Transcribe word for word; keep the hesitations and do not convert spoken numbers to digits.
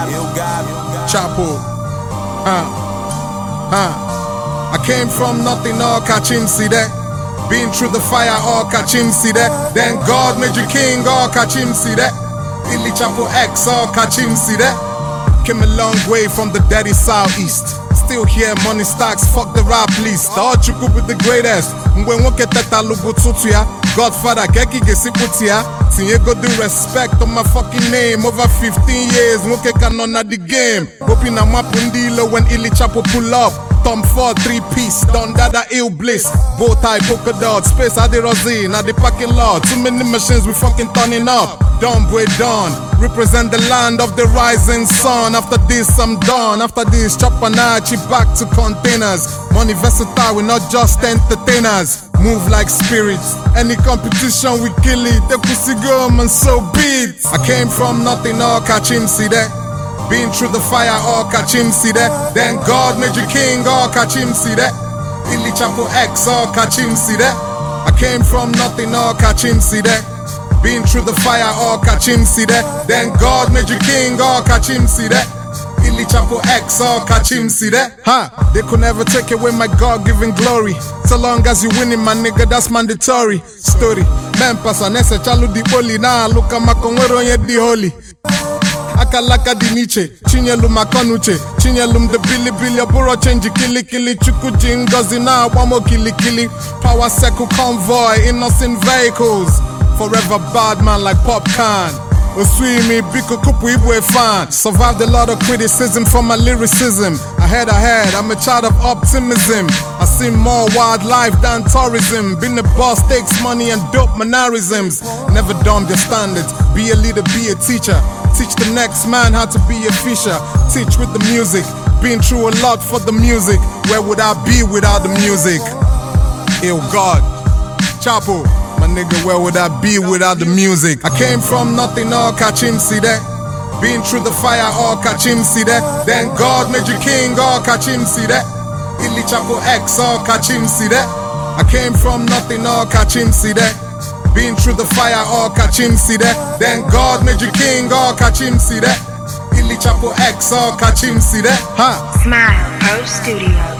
Chapo. Huh. Huh. I came from nothing, all catch him, see that. Been through the fire, all catch him, see that. Then God made you king, all catch him, see that. Illy Chapo X, all catch him, see that. Came a long way from the dirty southeast. Still here, money stacks, fuck the rap list. All chuku with the greatest. When we get that alubututu ya, Godfather, keki gesiputi ya. Tinye go do respect on my fucking name. Over fifteen years, nwoke kanon at the game. Hoping I'm up in dealer when Illy Chapo pull up. Tom Ford, three piece, Don Dada, ill bliss. Bow tie, polka dot, space at the Rosine, at the parking lot. Too many machines, we fucking turning up. Dumb boy done, represent the land of the rising sun. After this, I'm done. After this, chop and archie back to containers. Money versatile, we're not just entertainers. Move like spirits, any competition we kill it. The pussy girl, man, so beat. I came from nothing, all catch him, see that. Been through the fire, all catch him, see that. Then God made you king, all catch him, see that. Illy Chapo X, all catch him, see that. I came from nothing, all catch him, see that. Been through the fire, all catch him, see that. Then God made you king, all catch him, see that. Illy Chapo X, all catch him, see that. Huh, they could never take away my God-given glory. So long as you winning, my nigga, that's mandatory. Story, man, pasa nese chalu di poli. Nah, look at my conwero yet di holy. Akalaka di niche, chinyelum makonuche, chinyelum the billy billy, buro change kili kili, chuku jingozi na wamo kili kili, power circle convoy, innocent vehicles, forever bad man like popcorn. Oswimi biko kupu ibwe fan. Survived a lot of criticism for my lyricism. Ahead ahead, I'm a child of optimism. I see more wildlife than tourism. Been a boss, takes money and dope mannerisms. Never dumb your standards. Be a leader, be a teacher. Teach the next man how to be a fisher. Teach with the music. Been through a lot for the music. Where would I be without the music? Ill God, Chapo, my nigga, where would I be without the music? I came from nothing, all catch him, see that. Been through the fire, all catch him, see that. Then God made you king, all catch him, see that. Illy Chapo X, all catch him, see that. I came from nothing, all catch him, see that. Been through the fire, all catch him, see that. Then God made you king, all catch him, see that. Illy Chapo X, all catch him, see that. Huh? Smile Pro Studio.